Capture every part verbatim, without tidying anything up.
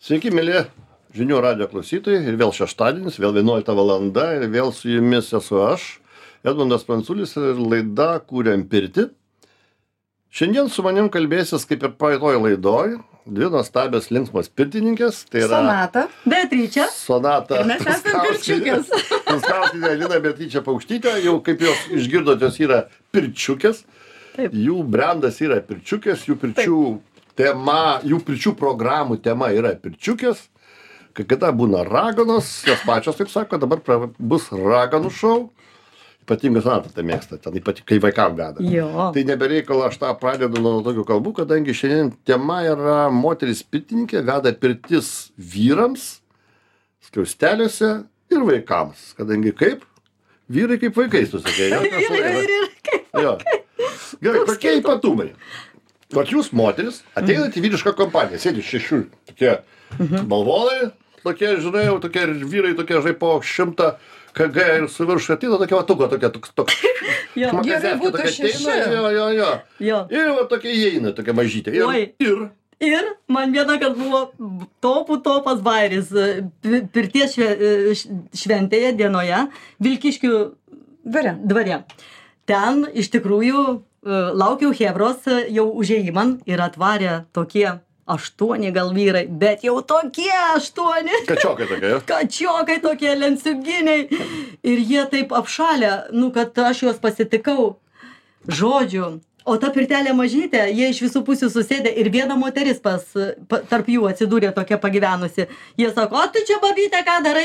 Sveiki, mėly žinių radijo klausytojai. Ir vėl šeštadienis, vėl vienuolikta valanda ir vėl su jumis esu aš, Edmundas Pranculis, ir laida Kūriam pirtį. Šiandien su manim kalbėsis, kaip ir praeitoj laidoj, dvi nuostabios linksmos pirtininkės. Tai yra Sonata, Beatričė. Sonata. Ir mes esame pirčiukės. Nuskauskite Lina Beatričė Paukštytė. Jau kaip jos išgirdot, jos yra pirčiukės. Taip. Jų brandas yra pirčiukės, jų pirčių tema, jų pirčių programų tema yra pirčiukės. Kai kada būna raganos, jos pačios taip sako, dabar pra- bus raganų šou. Ypatingai Sonata tai mėgsta, ten ypatingai kai vaikam veda. Jo. Tai nebereikalo aš tą pradedu nuo tokių kalbų, kadangi šiandien tema yra moteris pirtininkė, veda pirtis vyrams, skliausteliuose ir vaikams. Kadangi kaip? Vyrai kaip vaikai, tu sakei. Jo, tas laikas. Jo. Gerai, kokie ypatumai? Vat jūs, moteris, ateinat į vyrišką kompaniją, sėdi šešių, tokie balvolai, tokie, žinai, jau tokie vyrai, tokie, žinai, po šimtą kg ir su viršų ateina, tokia vatuko, tokia, toks, toks. Jo. šmakazėfkė Gerai būtų tokia šeši. ateina, Jo, jo, jo. Jo. Ir va tokia įeina, tokia mažytė. Ir, Oi. ir Ir man viena, kad buvo topų topas bairis pi- pirties šve- š- šventėje dienoje Vilkiškių Dvare. dvare. Ten iš tikrųjų e, laukiau hebros e, jau užėjimant ir atvarė tokie aštuoni gal vyrai, bet jau tokie aštuoni. kačiokai tokia, jo. Kačiokai tokie lenciuginiai. Ir jie taip apšalę, nu, kad aš juos pasitikau. Žodžiu. O ta pirtelė mažytė, jie iš visų pusių susėdė ir viena moteris pas, pa, tarp jų atsidūrė tokia pagyvenusi. Jie sako, o tu čia babytė, ką darai?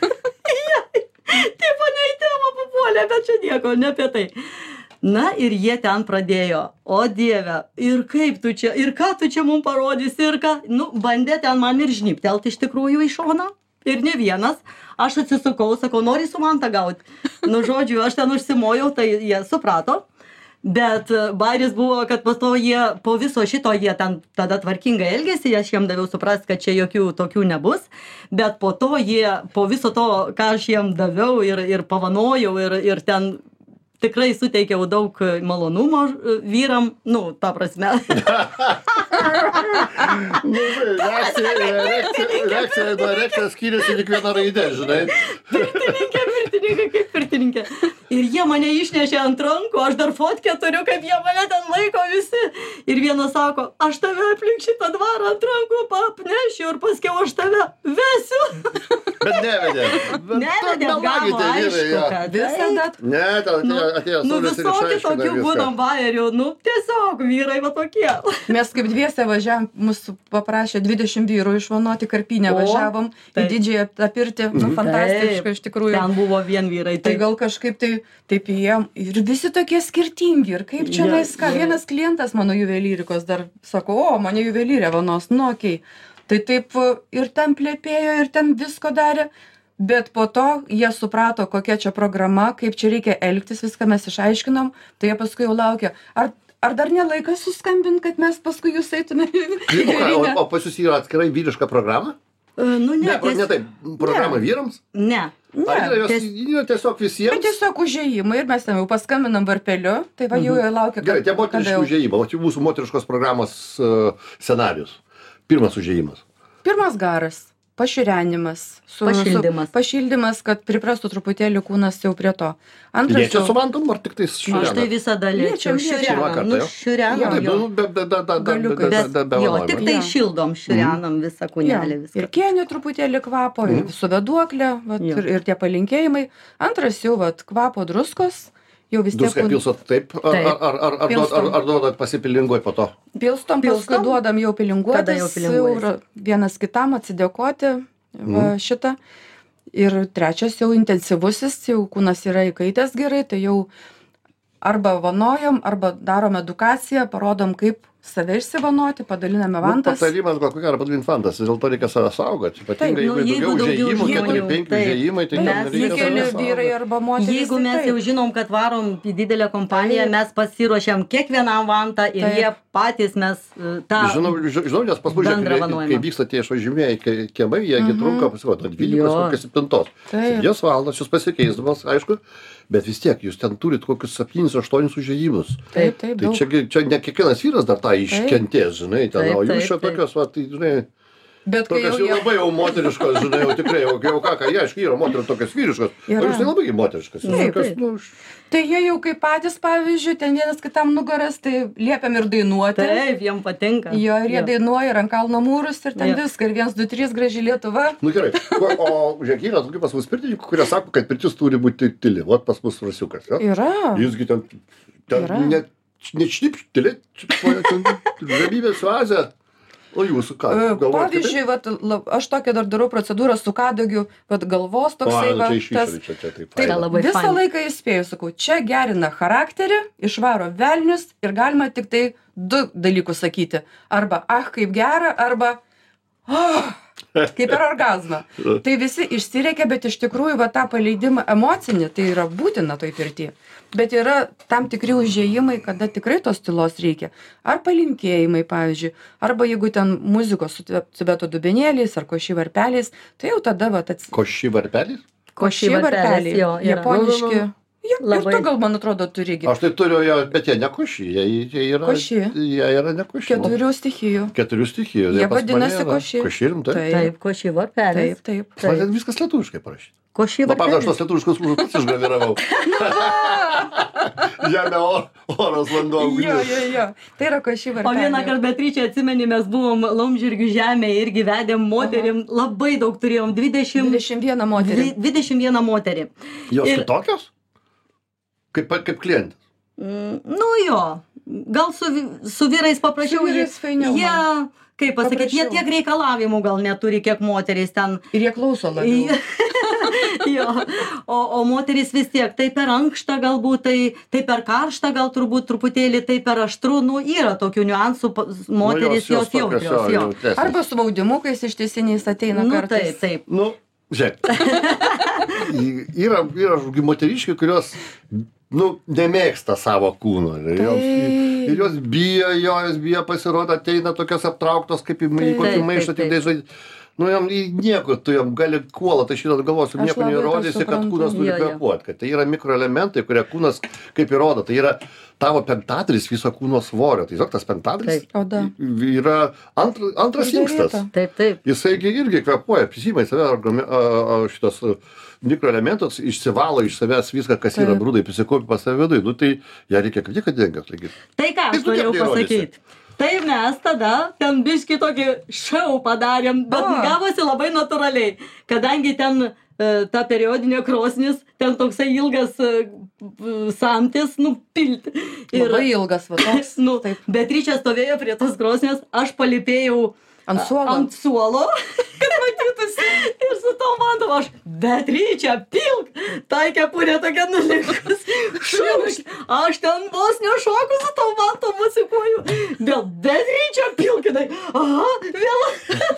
Taip, ne į temą papuolė, bet čia nieko, ne apie tai. Na ir jie ten pradėjo, o dieve, ir kaip tu čia, ir ką tu čia mums parodysi, ir ką, nu, bandė ten man ir žniptelt iš tikrųjų į šoną, ir ne vienas, aš atsisukau, sakau, nori su man tą gauti. Nu, žodžiu, aš ten užsimojau, tai jie suprato, bet e, bairis buvo, kad po to jie, po viso šito jie ten tada tvarkingai elgėsi, aš jiem daviau suprasti, kad čia jokių tokių nebus, bet po to jie, po viso to, ką aš jiem daviau ir, ir pavanojau ir, ir ten tikrai suteikiau daug malonumo e, vyram, nu, ta prasme. Nu, reakcija, reakcija, reakcija, nuo reakcijos skiriasi tik viena raidė, žinai. Pirtininkė, pirtininkė, kaip pirtininkė. Ir jie mane išnešė ant rankų, aš dar fotkę turiu, kaip jie mane ten laiko visi. Ir vienas sako, aš tave aplink šitą dvarą ant rankų apnešiu ir paskiau aš tave vesiu. Bet nevedė. Bet Nevedė, to gavo, melagite, vyrai, aišku, jo. kad. Visada. Ne, ten Nu, atėjo, atėjo nu Saulius ir visokių išaiškino tokių viską. būdom bairių, nu tiesiog vyrai va tokie. Mes kaip dviese važiavom, mūsų paprašė dvidešimt vyrų išvanuoti Karpinę, O, važiavom į taip. didžiąją tą pirtį, nu fantastiška Taip, iš tikrųjų. Ten buvo vien vyrai. Tai gal kažkaip tai taip įėjom ir visi tokie skirtingi ir kaip čia Jo, laiską. jo. Vienas klientas mano juvelyrikos dar sako, o mane juvelyrė vanos, nu okei. Tai taip ir ten plėpėjo ir ten visko darė. Bet po to jie suprato, kokia čia programa, kaip čia reikia elgtis, viską mes išaiškinom, tai jie paskui jau laukia. Ar, ar dar nelaikas suskambint, kad mes paskui jūs eitume į O, ką, o, juvelinę? o pas jūs yra atskirai vyriška programa? E, Nu, ne, Ne, pro- ties- ne taip, programa vyrams? Ne. Ar yra jos ties- yra tiesiog Bet visiems? tiesiog užėjimai ir mes ten jau paskambinam varpeliu, tai va jau jie laukia, Gerai, tie kada moteriški jau. užėjimai, o čia mūsų moteriškos programos uh, scenarius. Pirmas užėjimas. Pirmas garas. Paširenimas. Su, Pašildymas. Su, pašildymas, kad priprastų truputėlį kūnas jau prie to. Antras Liečia jau- su vantom ar tik tais Aš tai šiandien? visada Liečiam, liečiau. liečiam. Pirmą kartą Nu, jau? šiurenam, Taip, jo. nu, be, be, be, be, be, Galiukas. be, be, be Jo, vanojimo. tik tai Jo. šildom, širenam visą kūnelį, Jo, viską. ir kėnė truputėlį kvapo, ir su veduoklė, vat, Jo. ir, ir tie palinkėjimai. Antras jau vat, kvapo druskos, jau vis tiek Druską pilsot taip, ar, Taip. ar, ar, ar, ar, duod- Pilstom. ar, ar duodat pasipilinguoti po to? pilstom, paskui Pilstom? duodam jau Tada pilinguotis, jau jau pilinguojasi. ra- vienas kitam atsidėkoti va, šitą. Ir trečias jau intensyvusis, jau kūnas yra įkaitęs gerai, tai jau arba vanojam, arba darom edukaciją, parodom, kaip save išsivanoti, padaliname Nu, vantas. patarimas gal kokia yra padalinti fantas, vis dėlto reikia save saugoti. Ypatingai, nu, jeigu jeigu daugiau daugiau užėjimų, žmonių, keturi, penki taip. užėjimai, tai Mes ten reikia Keli save vyrai saugoti. arba moterys. Jeigu tai mes taip. jau žinom, kad varom į didelę kompaniją, Taip. mes pasiruošiam kiekvienam vantą ir Taip. jie patys mes e, tą... Žinau, ži- žinau, nes pas mus, Bendrą žiūrėk, vanojimą. kai vyksta tie išvažymėjai ke- kiemai, jie gi trunka, pasirodo, nuo dvylikos Jo. kokios septintos. Taip. septynios valandos jūs pasikeisdamas, aišku, bet vis tiek jūs ten turit kokius septynis aštuonis užėjimus. Taip, taip, Tai daug. čia, gi- čia ne kiekvienas vyras dar tą iškentės, žinai, ten, Taip, o jūs taip, čia taip. tokios, va, tai, žinai, Bet kai Tokios jau jau jie... labai jau moteriškos, žinai, jau tikrai, jau, jau ką, ką, jie, aišku, yra moterų tokios vyriškos, o Yra. jūs tai labai moteriškas. Taip, Tokios, taip. nu, Tai jie jau kaip patys, pavyzdžiui, ten vienas kitam nugaras, tai liepiam ir dainuoti. Taip, jiem patinka. Jo, ir jie dainuoja ir ant kalno mūrus ir ten Jo. viską. Ir viens, du, trys, graži Lietuva. nu gerai, o, o žiūrėk, yra tokių pas mus pirtininkų, kurie sako, kad pirtis turi būti tyli. Vat pas mus rasiukas. Ja? Yra. Jisgi ten, ten Yra. net, net šnipštelė, ramybės oazė. O jūsų ką? E, galvojat Pavyzdžiui, vat, lab, aš tokią dar darau procedūrą su kadagiu, vat, galvos kitaip? O, toksai. nu, va, čia iš tas- išorės, čia, čia taip. Tai Yra labai visą faina. laiką įspėju, sakau, čia gerina charakterį, išvaro velnius ir galima tik tai du dalykus sakyti. Arba, ah, kaip gera, arba, oh, kaip per orgazmą. Tai visi išsireikia, bet iš tikrųjų va, tą paleidimą emocinį, tai yra būtina toj pirty. Bet yra tam tikri užėjimai, kada tikrai tos tylos reikia. Ar palinkėjimai, pavyzdžiui, arba jeigu ten muzikos su cibeto dubenėliais ar koši varpeliais, tai jau tada va, ats... Koši varpelis? Koši varpelis, jo, yra. japoniški. Nu, nu, Ja, ir Labai. tu gal, man atrodo, turi gi. Aš tai turiu, jo, bet jie ne koši, jie, jie yra. Koši. Jie yra ne koši. Keturių stichijų. Keturių stichijų. Jie pas mane vadinasi yra. koši. Koši rimtai. Taip. Taip, koši varpelis. Taip, taip. Man ten viskas lietuviškai parašyta. Koši Na, pavyzdžiui, aš varpelis. tos lietuviškos užrašus pats išgraviravau. Žemė, or, oras, vanduo, Jo, ugnis. jo, jo. Tai yra koši O varpeliai. vieną kartą Beatričė atsimeni, mes buvom Laumžirgių žemėje irgi vedėm moterim, labai daug turėjom, dvidešimt, dvidešimt vieną moterį. dvi- dvidešimt vieną moterį. Jos Ir- kitokios? Kaip, kaip klientas. Mm, Nu jo, gal su, vi- su vyrais paprašiau, Su vyrais jie, fainiau jie, man. kaip pasakyti, jie Paprasčiau. tiek reikalavimų gal neturi, kiek moterys ten. Ir jie klauso labiau. jo, o, o moteris vis tiek, tai per ankštą galbūt, tai, tai per karštą gal turbūt truputėlį, tai per aštru, nu yra tokių niuansų, pa- moteris Nu, jos tokios, jautrios, jo. jautresnės. Arba su maudimukais ištisiniais ateina Nu kartais. taip, taip. Nu, žiūrėk. yra, yra žodžiu, moteriškiai, kurios, nu, nemėgsta savo kūno. Ir jos, Taip. ir jos bijo, jo, jos bijo pasirodo, ateina tokios aptrauktos, kaip į į kokį Taip, maišą, taip, tik tai žodžiu. Nu, jam į nieko, tu jam gali kuolą, tai šitą galvosiu, Aš nieko labai tą neįrodysi, kad suprantu. kūnas turi Jo, jo. kvėpuoti, kad tai yra mikroelementai, kurie kūnas kaip įrodo, tai yra tavo penktadalis viso kūno svorio, tai tiesiog tas penktadalis Taip. Oda. yra antra, antras Uždaryta. inkstas. Taip, taip. Jisai gi irgi kvėpuoja, prisimai save, organi- a, a, šitos a, mikroelementus, išsivalo iš savęs viską, kas yra Taip. brūdai, prisikaupia pas save vidui, nu tai ją reikia kaip tik atdengiant. Taigi. Tai ką Kaip aš tu norėjau kaip tai rodysi? pasakyti? Tai mes tada ten biški tokį šau padarėm, bet O. gavosi labai natūraliai, kadangi ten e, ta periodinė krosnis, ten toksai ilgas e, p- samtis, nu, pilti. Labai ilgas va toks. nu, Taip. Beatričė stovėjo prie tos krosnės, aš palipėjau Ant a- suolo. ant suolo, kad matytųsi. Ir su tom vantom aš, Beatričė, pilk, tai kepurė tokia nulikus. Šauk, aš ten vos nešoku su tom vantom muzikuoju. Vėl Beatričė, pilk, jinai, aha, vėl.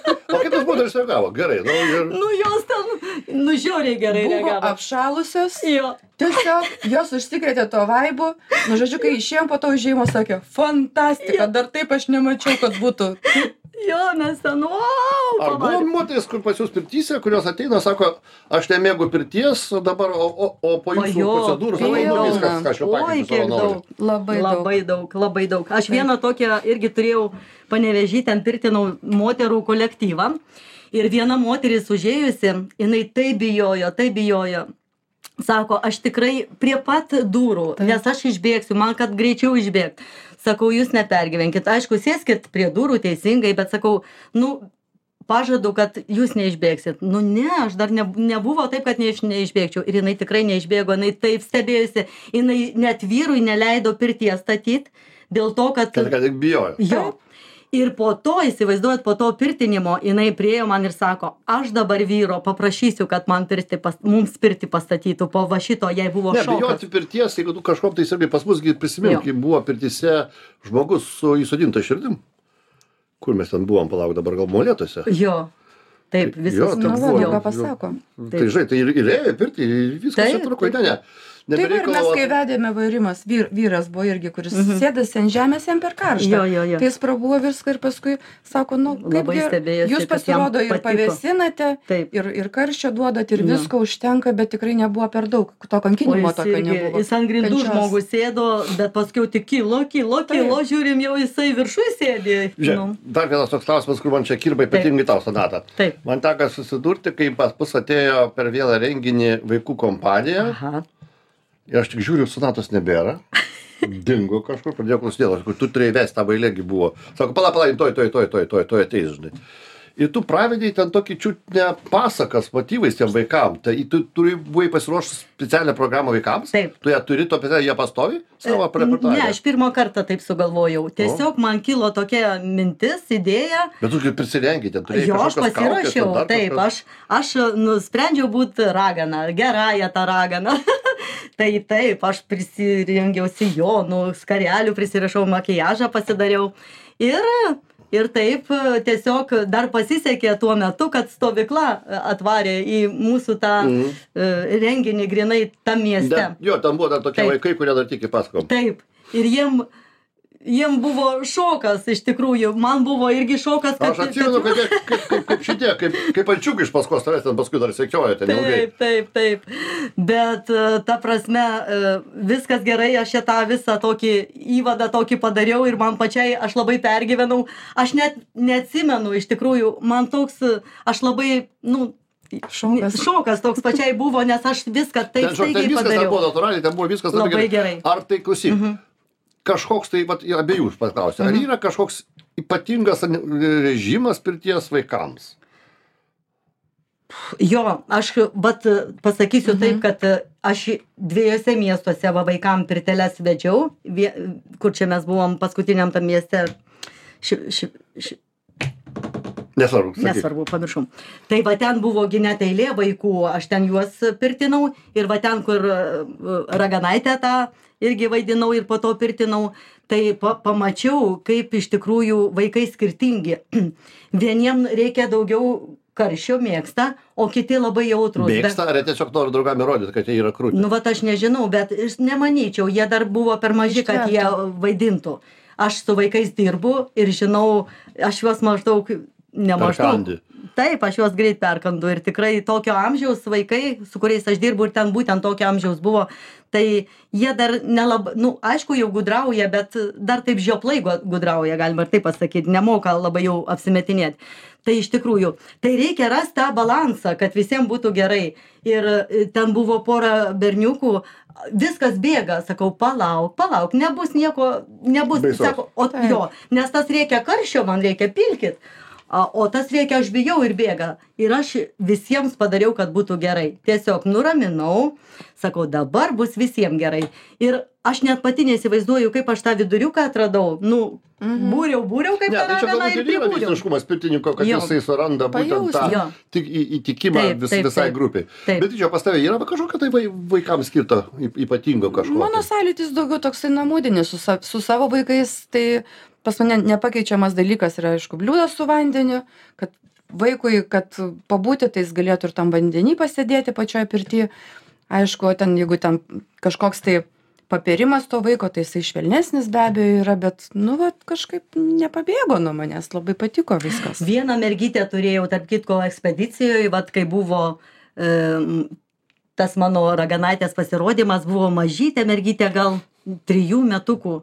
O kaip tas moteris reagavo? Gerai, nu ir... Nu jos ten, nu žiauriai gerai Buvo reagavo. apšalusios. Jo. Tiesiog jos užsikrėtė to vaibu. Nu, žodžiu, kai išėjom po to užėjimo, sakė, fantastika, dar taip aš nemačiau, kad būtų. Jo, mes ten, wow, Ar buvo pavarėm. moteris, kur pas jūs pirtyse, kurios ateina, sako, aš nemėgu pirties, o dabar, o, o, o po O jūsų jo, procedūrų, sako, pilna. nu viskas, ką aš jau Oi, pakeisiu kiek savo norą. daug. Labai, daug. Labai daug, labai daug. Aš vieną tokią irgi turėjau Panevėžy, ten pirtinau moterų kolektyvą. Ir viena moteris užėjusi, jinai taip bijojo, taip bijojo. Sako, aš tikrai prie pat durų, Taip. nes aš išbėgsiu, man kad greičiau išbėgti. Sakau, jūs nepergyvenkit. Aišku, sėskit prie durų teisingai, bet sakau, nu, pažadu, kad jūs neišbėgsit. Nu ne, aš dar ne, nebuvo taip, kad neiš, neišbėgčiau. Ir jinai tikrai neišbėgo, jinai taip stebėjusi, jinai net vyrui neleido pirties statyti, dėl to, kad... Kad, kad tik bijojo. Jo. Ir po to, įsivaizduojat, po to pirtinimo, jinai priejo man ir sako, aš dabar vyro paprašysiu, kad man pirti pas, mums pirti pastatytų, po va šito jai buvo Ne, šokas. bijoti pirties, jeigu tu kažkom tai sergai, pas mus, prisimink, Jo. kai buvo pirtyse žmogus su įsodinta širdim. Kur mes ten buvom, palauk, dabar gal molėtuose. Jo, taip, Jo, viskas. ten Na, va, buvo. jau ką pasako. Tai žinai, tai ir ir ėjo pirti, ir viskas Taip, čia truko, taip. ne, ne. Tai va, ir mes, nebereikalo. kai vedėme vairimas, vyr, vyras buvo irgi, kuris sėdasi ant žemės jam per karštą. Jo, jo, jo. Tai jis prabuvo viską ir paskui sako, nu, kaip Labai ger- stebėjosi, jūs kad jam pasirodo ir patiko. pavėsinate, Taip. ir, ir karščio duodat, ir Jo. visko užtenka, bet tikrai nebuvo per daug. To kankinimo jis tokio irgi- nebuvo. Jis ant grindų Kančios. žmogus sėdo, bet paskui tik kilo, kilo, kilo, žiūrim, jau jisai viršui sėdi. Žiūrėk, Nu, dar vienas toks klausimas, kur man čia kirba ypatingai tau, Sonata. Taip. Man teko susidurti, kai pas mus atėjo per vieną renginį vaikų kompanija. Aha. Ir aš tik žiūriu, Sonatos nebėra. Dingo kažkur, pradėjau klausinėti, kur tu turėjai vesti, tą bailėgi buvo. Sako, pala, pala, toj, toj, toj, toj, toj, toj ateis, žinai. Ir tu pravedėjai ten tokį čiutne pasakas motyvais tiem vaikam. Tai tu turi, buvai pasiruošęs specialią programą vaikams? Taip. Tu ją turi, to apie ją pastovi? Savo repertuarą? Ne, aš pirmą kartą taip sugalvojau. Tiesiog man kilo tokia mintis, idėja. Bet tu kaip prisirengi, ten turėjai Jo, aš kažkokias kaukes, pasirašiau, ten dar taip, kažkas? aš, aš nusprendžiau būti ragana, gerąją tą raganą. Tai taip, aš prisirengiau sijonų, skarelių, prisirašau makijažą, pasidariau. Ir, ir taip tiesiog dar pasisekė tuo metu, kad stovykla atvarė į mūsų tą Mhm. e, renginį grinai tam mieste. Ne, jo, ten buvo dar tokie Taip. vaikai, kurie dar tiki pasakom. Taip. Ir jiem, jiem buvo šokas, iš tikrųjų. Man buvo irgi šokas, kad... Aš atsimenu, kad jie kaip, kaip, kaip šitie, kaip, kaip ančiukai iš paskos tavęs ten paskui dar sekioja ten ilgai. Taip, taip, taip. Bet e, ta prasme, e, viskas gerai, aš čia tą visą tokį įvadą tokį padariau ir man pačiai aš labai pergyvenau. Aš net neatsimenu, iš tikrųjų, man toks, e, aš labai, nu, Šokas. šokas toks pačiai buvo, nes aš viską taip Ten, žinok, ten staigiai viskas ten padariau. buvo natūraliai, ten buvo viskas Labai gerai. Ar tai klausyk, kažkoks tai, vat, abiejų paklausiu, ar yra kažkoks ypatingas režimas pirties vaikams? Jo, aš vat pasakysiu taip, kad aš dviejose miestuose va vaikam pirteles vedžiau, vie, kur čia mes buvom paskutiniam tam mieste, ši, ši, ši, Nesvarbu, sakyk. nesvarbu, pamiršom. Tai va ten buvo gi net eilė vaikų, aš ten juos pirtinau ir va ten, kur e, raganaitę tą irgi vaidinau ir po to pirtinau, tai pa, pamačiau, kaip iš tikrųjų vaikai skirtingi. Vieniem reikia daugiau karščio mėgsta, o kiti labai jautrus. Mėgsta, ar jie tiesiog nori draugam įrodyti, kad jie yra krūti? Nu, va, aš nežinau, bet aš nemanyčiau, jie dar buvo per maži, kad jie vaidintų. Aš su vaikais dirbu ir žinau, aš juos maždaug, ne maždaug. Perkandi. Taip, aš juos greit perkandu ir tikrai tokio amžiaus vaikai, su kuriais aš dirbu ir ten būtent tokio amžiaus buvo, tai jie dar nelabai, nu, aišku, jau gudrauja, bet dar taip žioplai gu- gudrauja, galima ir taip pasakyti, nemoka labai jau apsimetinėti. Tai iš tikrųjų, tai reikia rasti tą balansą, kad visiems būtų gerai. Ir e, ten buvo pora berniukų, viskas bėga, sakau, palauk, palauk, nebus nieko, nebus, Baisaus. sako, o Taip. jo, nes tas reikia karščio, man reikia pilkit. A, o tas reikia, aš bijau ir bėga. Ir aš visiems padariau, kad būtų gerai. Tiesiog nuraminau, sakau, dabar bus visiems gerai. Ir aš net pati neįsivaizduoju, kaip aš tą viduriuką atradau. Nu, Mhm. būriau, būriau, kaip Ne, tai čia ragana galbūt ir ir yra pribūriau. meistriškumas pirtininko, kad Jo. jisai suranda būtent Pajausti. tą Jo. tik į- įtikimą Taip, vis, taip, visai taip. grupiai. Taip. Bet čia pas tavai yra kažkokia tai vai- vaikams skirta y- ypatingo kažko? Mano sąlytis daugiau toksai namudinis su, sa, su savo vaikais, tai pas mane nepakeičiamas dalykas yra, aišku, bliūdas su vandeniu, kad vaikui, kad pabūti, tai jis galėtų ir tam vandenį pasėdėti pačioje pirtyje. Aišku, ten, jeigu ten kažkoks tai papirimas to vaiko, tai jisai švelnesnis be abejo yra, bet, nu, va, kažkaip nepabėgo nuo manęs, labai patiko viskas. Vieną mergytę turėjau, tarp kitko, ekspedicijoje, vat kai buvo e, tas mano raganaitės pasirodymas, buvo mažytė mergytė, gal trijų metukų.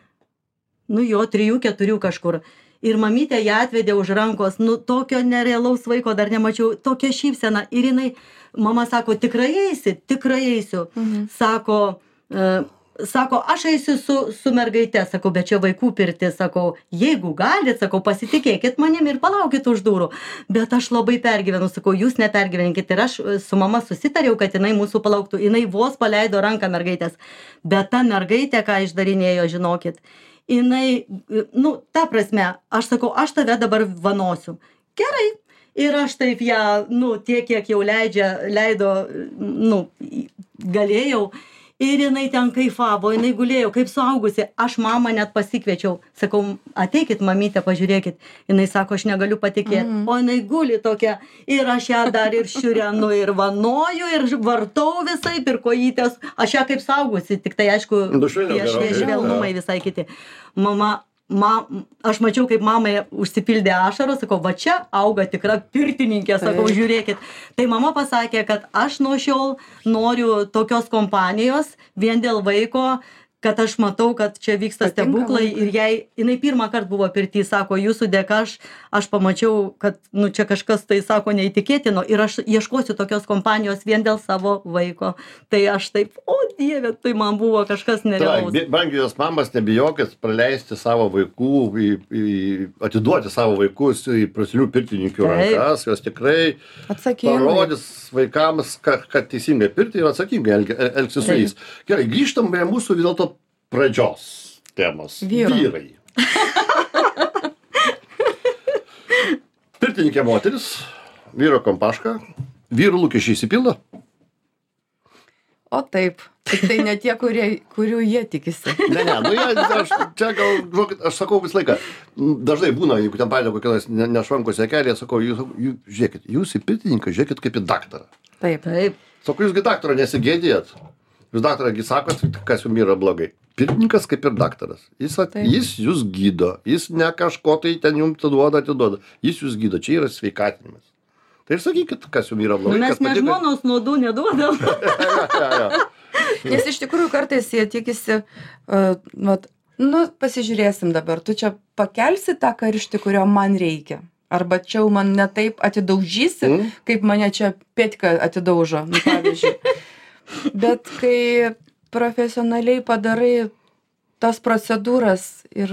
Nu jo, trijų, keturių kažkur. Ir mamytė ją atvedė už rankos, nu tokio nerealaus vaiko dar nemačiau, tokia šypsena. Ir jinai, mama sako, tikrai eisi, tikrai eisiu. Mhm. Sako, e, sako, aš eisiu su, su mergaite, sakau, bet čia vaikų pirti, sakau, jeigu galit, sakau, pasitikėkit manim ir palaukit už durų. Bet aš labai pergyvenu, sakau, jūs nepergyvenkit. Ir aš su mama susitariau, kad jinai mūsų palauktų. Jinai vos paleido ranką mergaitės. Bet ta mergaitė, ką išdarinėjo, žinokit, jinai, nu, ta prasme, aš sakau, aš tave dabar vanosiu. Gerai. Ir aš taip ją, nu, tiek, kiek jau leidžia, leido, nu, galėjau. Ir jinai ten kaifavo, jinai gulėjo kaip suaugusi. Aš mamą net pasikviečiau. Sakau, ateikit, mamytė, pažiūrėkit. Jinai sako, aš negaliu patikėti. Mm. O jinai guli tokia. Ir aš ją dar ir šiurenu, ir vanoju, ir vartau visai, ir kojytės. Aš ją kaip suaugusi, tik tai aišku, švelnumai visai kiti. Mama, ma, aš mačiau, kaip mamai užsipildė ašaros, sakau, va čia auga tikra pirtininkė, sakau, žiūrėkit. Tai mama pasakė, kad aš nuo šiol noriu tokios kompanijos vien dėl vaiko, kad aš matau, kad čia vyksta stebuklai ir jai, jinai pirmą kartą buvo pirty, sako, jūsų dėka aš, aš pamačiau, kad, nu, čia kažkas tai, sako, neįtikėtino ir aš ieškosiu tokios kompanijos vien dėl savo vaiko. Tai aš taip, o Dieve, tai man buvo kažkas nerealaus. Brangios mamas, nebijokit praleisti savo vaikų, į, į, atiduoti savo vaikus į profesionalių pirtininkių rankas, jos tikrai atsakingai parodys vaikams, kad, kad teisingai pirti ir atsakingai elgsis su jais. Gerai, grįžtam prie mūsų vis dėlto pradžios temos. Vyro. Vyrai. Pirtininkė moteris, vyro kompaška, vyrų lūkesčiai išsipildo? O taip, tik tai ne tie, kurie, kurių jie tikisi. Ne, ne, nu jie, aš čia gal, žinokit, aš sakau visą laiką, dažnai būna, jeigu ten padeda kokios nešvankos ekelė, sakau, jūs, jūs, žiūrėkit, jūs į pirtininką žiūrėkit kaip į daktarą. Taip, taip. Sakau, jūsgi daktarą nesigėdėjat. Jūs daktarą sakot, kas jums yra blogai. Pirtininkas kaip ir daktaras. Jis, at, jis jūs gydo. Jis ne kažko tai ten jums duoda, atiduoda. Jis jūs gydo. Čia yra sveikatinimas. Tai ir sakykit, kas jums yra blogai. Nu, mes ne žmonos nuodų neduodam. ja, ja, ja. Nes iš tikrųjų kartais jie tikisi, uh, vat, nu, pasižiūrėsim dabar, tu čia pakelsi tą karštį, kurio man reikia. Arba čia man ne taip atidaužysi, mm. kaip mane čia Petka atidaužo, nu, pavyzdžiui. Bet kai profesionaliai padarai tas procedūras ir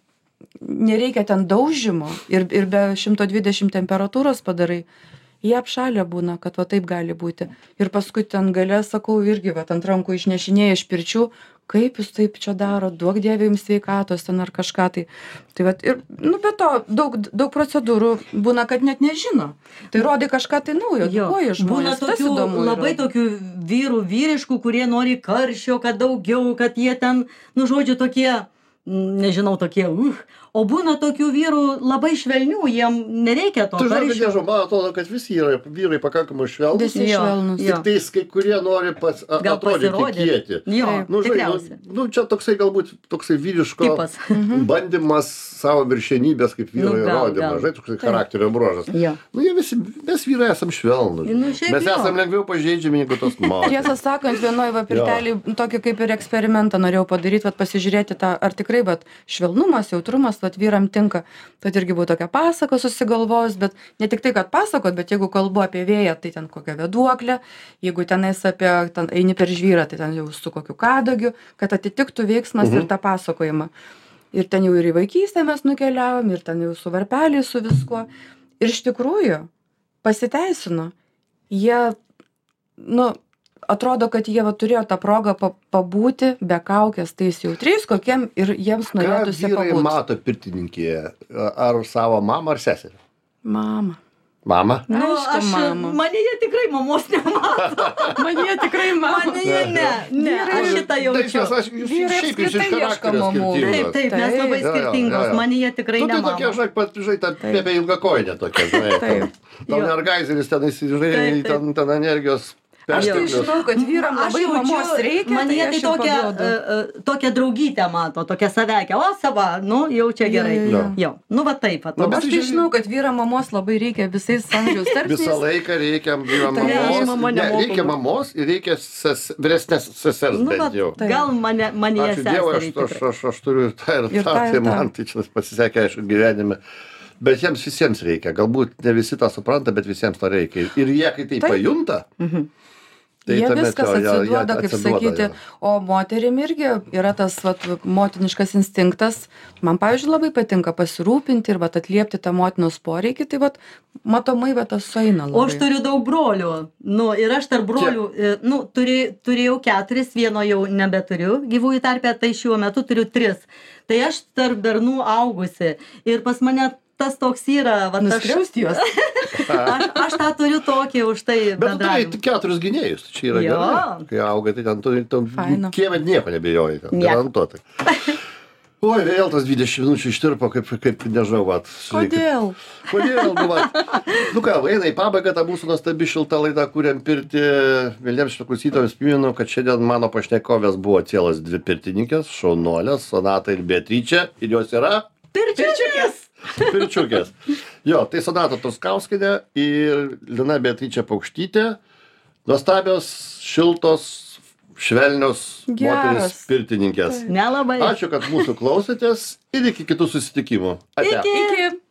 nereikia ten daužimo ir, ir be šimto dvidešimt temperatūros padarai, jie apšalę būna, kad va taip gali būti. Ir paskui ten gale, sakau, irgi va ant rankų išnešinėja iš pirčių, kaip jūs taip čia daro, duok Dieve jums sveikatos ten ar kažką tai. Tai va, ir, nu, be to, daug, daug procedūrų būna, kad net nežino. Tai rodai kažką tai naujo, duoja žmonės. Būna tokių, labai yra. Tokių vyrų, vyriškų, kurie nori karščio, kad daugiau, kad jie ten, nu, žodžiu, tokie, nežinau, tokie, uh, o būna tokių vyrų labai švelnių, jiem nereikia to karščio. Tu žinai, karščio. man atrodo, kad visi yra, vyrai pakankamai švelnūs. Visi švelnūs. Tik tais, kai kurie nori pas, a, atrodyti kieti. Jo, nu, tikriausiai. Nu, nu, čia toksai galbūt toksai vyriško Tipas. bandymas savo viršenybės kaip vyro Nu, gal, įrodymas, gal. žinai, toksai charakterio bruožas. Jo. Nu, jie visi, mes vyrai esam švelnūs. Nu, šiaip mes jo. esam lengviau pažeidžiami negu tos moterys. Tiesą sakant, vienoj va pirtelį tokį kaip ir eksperimentą norėjau padaryti, vat pasižiūrėti tą, ar tikrai vat švelnumas, jautrumas vat vyram tinka. Tad irgi buvo tokia pasaka susigalvojus, bet ne tik tai, kad pasakot, bet jeigu kalbu apie vėją, tai ten kokią vėduoklę, jeigu tenais apie, ten eini per žvyrą, tai ten jau su kokiu kadagiu, kad atitiktų veiksmas mhm. ir tą pasakojimą. Ir ten jau ir į vaikystę mes nukeliavom, ir ten jau su varpeliai, su viskuo. Ir iš tikrųjų pasiteisino. Jie, nu, atrodo, kad jie va, turėjo tą progą pa, pabūti be kaukės tais jautriais, kokiem ir jiems norėtųsi pabūti. Ką vyrai mato pirtininkėje? Ar savo mamą, ar seserį? Mama. Mama? Nu, Aišku, aš, mama. manyje tikrai mamos nemato. Manyje tikrai mama. Manyje ne, ne, aš šitą jaučiu. Taip, aš, jūs Vyrai šiaip iš apskritai ieško charakterio mamų. skirtingos. Taip, taip, mes labai Jo, jo, skirtingos, jo, jo. manyje tikrai Tu ne tai tokia, mama. žinai, pat, žinai, ta Pepė ilgakojinė tokia, žinai. Taip. Tau Jo. nergaizeris ten, žinai, Taip, taip. ten, ten energijos Aš tai perteklius. žinau, kad vyram Aš labai mamos reikia, manyje tai tai aš ir tokia, paduodu. uh, uh, tokia draugytė mato, tokia savekia, o sava, nu, jau čia gerai. Jo, jo. Jo, nu va taip, Nu, atrodo. bet Aš tai žinau, kad vyram mamos labai reikia visais amžiaus Visą tarpsniais. laiką reikia vyram Tai aš mamos, mama ne, nemoku reikia būt. mamos ir reikia ses, vyresnės sesers Nu, va, bent jau. Taip. gal mane, manyje Ačiū Dievui, aš, seserį aš, tikrai. aš, aš turiu ir tą ir Ir tą, tą, ir tai tą. man tai čia pasisekė, aišku, gyvenime. Bet jiems visiems reikia, galbūt ne visi tą supranta, bet visiems to reikia. Ir jie, kai tai Taip. pajunta, Mhm. tai Jie tuomet viskas jo, jie- jie atsiduoda, kaip atsiduoda, sakyti, jo. o moterim irgi yra tas vat, motiniškas instinktas. Man, pavyzdžiui, labai patinka pasirūpinti ir vat, atliepti tą motinos poreikį, tai vat, matomai vat, tas sueina labai. O aš turiu daug brolių. Nu, ir aš tarp brolių, e, nu, turi, turėjau keturis, vieno jau nebeturiu gyvųjų tarpe, tai šiuo metu turiu tris. Tai aš tarp bernų augusi. Ir pas mane tas toks yra, va, aš, Nuskriausti juos. aš, aš tą turiu tokį už tai Bet tu turėjai bendravimą. tik keturis gynėjus, tai čia yra Jo. gerai. Kai augai, tai ten tu, tu Faina. kieme nieko nebijojai, ten, Nieko. garantuotai. Oi, vėl tas dvidešimt minučių ištirpo, kaip, kaip nežinau, vat. žiūrėkit. Kodėl? Kodėl, nu, vat. Nu ką, eina į pabaigą tą mūsų nuostabi šilta laida, kuriam pirti. Vėliems šito klausytojams primenu, kad šiandien mano pašnekovės buvo cielos dvi pirtininkės, šaunuolės, Sonata ir Beatričė, ir jos yra Pirčiukės! pirčiukės. Jo, tai Sonata Truskauskienė ir Lina Beatričė Paukštytė. Nuostabios, šiltos, švelnios Geros. moteris pirtininkės. Nelabai. Ačiū, kad mūsų klausėtės ir iki kitų susitikimų. Ate. Iki. Iki.